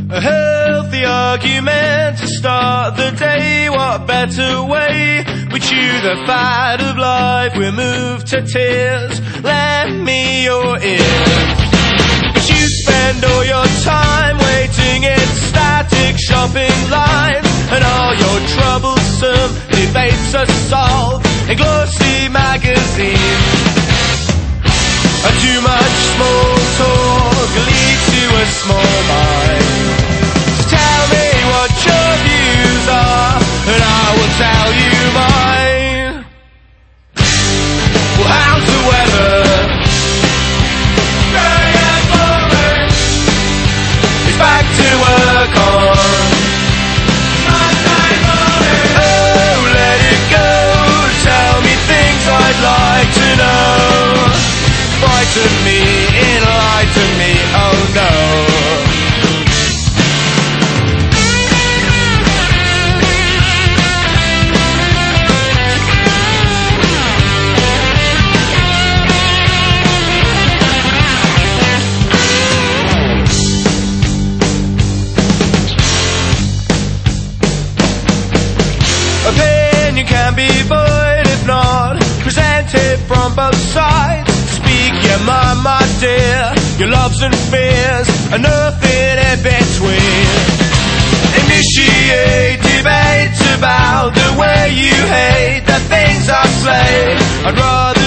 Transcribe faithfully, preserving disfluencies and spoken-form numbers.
A healthy argument to start the day. What better way? We chew the fat of life, we move to tears. Lend me your ears. But you spend all your time waiting in static shopping lines, and all your troublesome debates are solved in glossy magazines. And too much small talk leads to a small mind. So tell me what your views are, and I will tell you mine. Well, how's the weather? Very boring. It's back to work on Monday morning. Oh, let it go. Tell me things I'd like to know. Frighten me, enlighten me, oh no. Opinion can be void if not presented from both sides. Speak your mind, my dear, your loves and fears, and nothing in between. Initiate debate about the way you hate the things I say. I'd rather